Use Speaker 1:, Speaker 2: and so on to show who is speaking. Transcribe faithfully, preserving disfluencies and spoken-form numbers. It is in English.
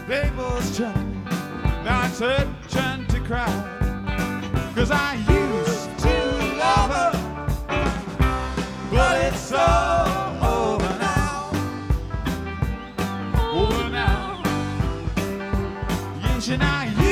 Speaker 1: People's turn, now it's her turn to cry. Cause I used to love her, but it's all over now. Over now. Yes, and I